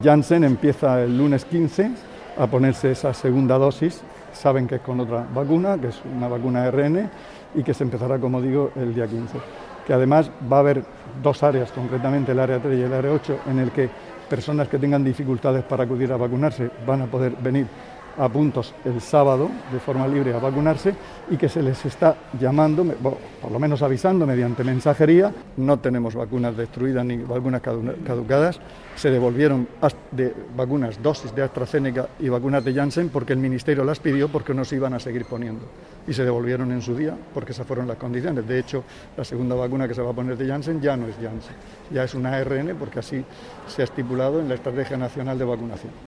Janssen empieza el lunes 15 a ponerse esa segunda dosis, saben que es con otra vacuna, que es una vacuna ARN, y que se empezará, como digo, el día 15. Que además va a haber dos áreas, concretamente el área 3 y el área 8, en el que personas que tengan dificultades para acudir a vacunarse van a poder venir a puntos el sábado de forma libre a vacunarse, y que se les está llamando, por lo menos avisando mediante mensajería. No tenemos vacunas destruidas ni vacunas caducadas, se devolvieron vacunas, dosis de AstraZeneca y vacunas de Janssen porque el Ministerio las pidió, porque no se iban a seguir poniendo, y se devolvieron en su día porque esas fueron las condiciones. De hecho, la segunda vacuna que se va a poner de Janssen ya no es Janssen, ya es una ARN, porque así se ha estipulado en la Estrategia Nacional de Vacunación.